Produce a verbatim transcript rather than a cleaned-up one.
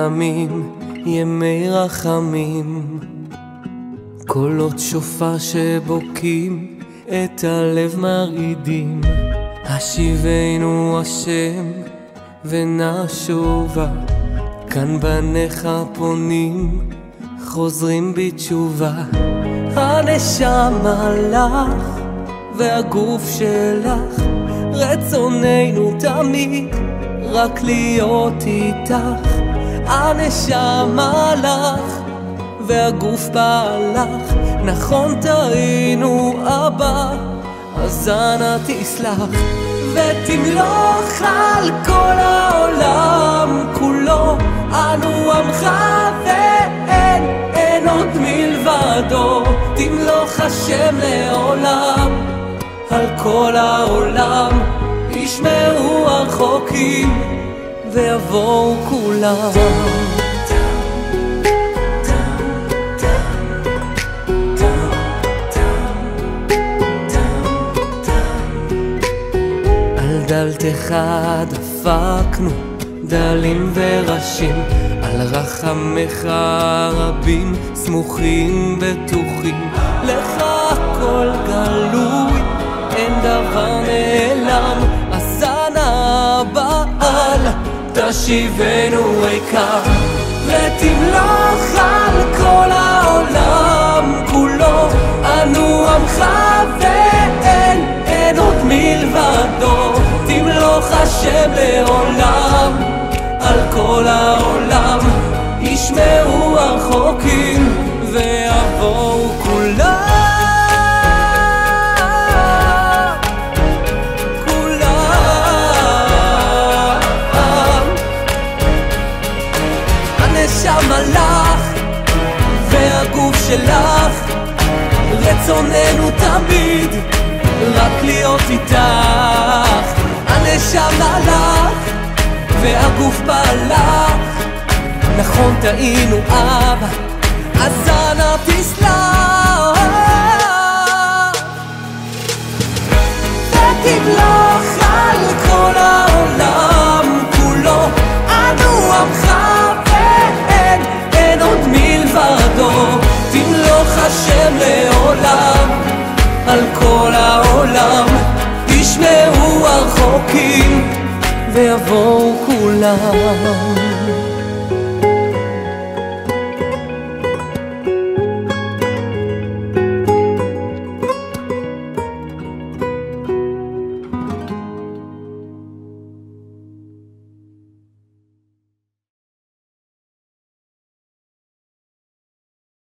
ימים, ימי רחמים, קולות שופר שבוקים את הלב מרעידים. השיבנו השם ונשובה, כאן בניך פונים חוזרים בתשובה. הנשמה לך והגוף שלך, רצוננו תמיד רק להיות איתך. הנשמה לך והגוף בעלך, נכון טעינו אבא, אז אנא תסלח ותמלוך על כל העולם כולו. אנו עמך ואין אין עוד מלבדו, תמלוך השם לעולם על כל העולם. ישמעו הרחוקים ויבואו כולם. על דלתך דפקנו דלים וראשים, על רחמך רבים סמוכים בטוחים. לך הכל גלוי, אין דבר נעלם, אז אנא בעל תשיבנו ריקם ותמלוך על כל העולם כולו. אנו עמך ואין אין עוד מלבדו, תמלוך השם לעולם על כל העולם. ישמעו הרחוקים ויבואו כולם. הנשמה לך והגוף שלך, רצוננו תמיד רק להיות איתך. הנשמה לך והגוף בעלך, נכון טעינו אבא, אז אנא תסלח ותמלוך על כל העולם כולו. אנו עמך ואין אין עוד מלבדו, תמלוך השם לעולם על כל העולם. ישמעו הרחוקים ויבואו כולם.